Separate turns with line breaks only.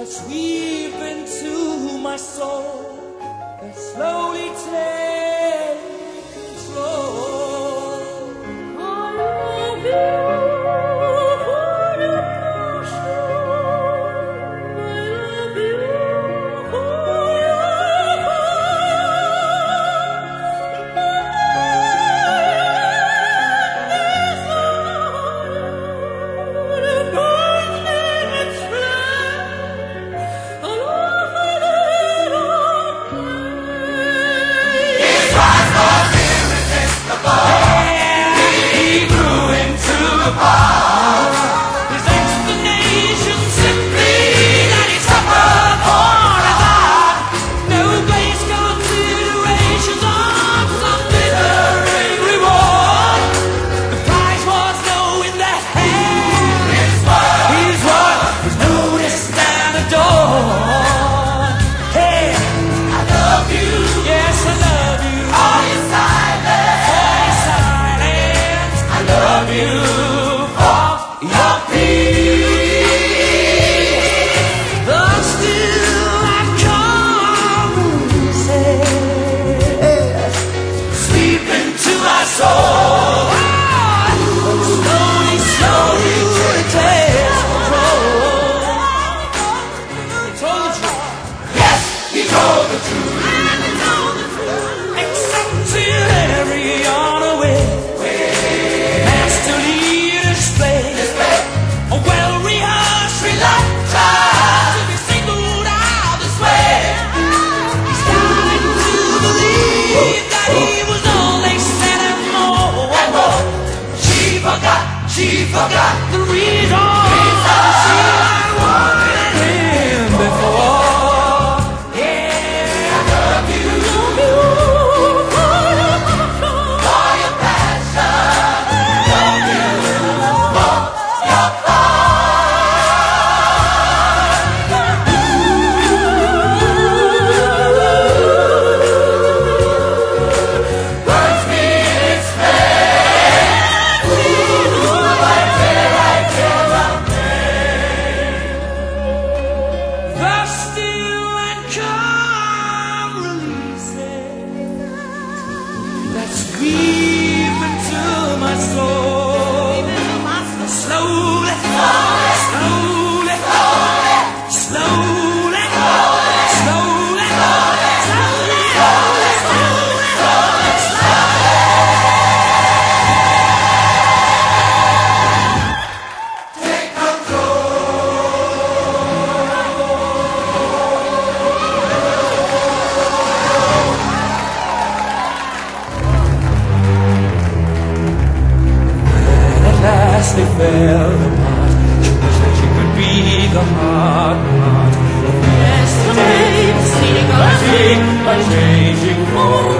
that's weaved into my soul, that slowly take control. I love you. She forgot the reason I wanted him before. Yeah, I love you for your passion. Love you for your heart. Burns me in its that's weaved into my soul, slowly, slowly, slowly, slowly, slowly, take control. They fell apart. She wished that she could be the heart of yesterday, by changing form.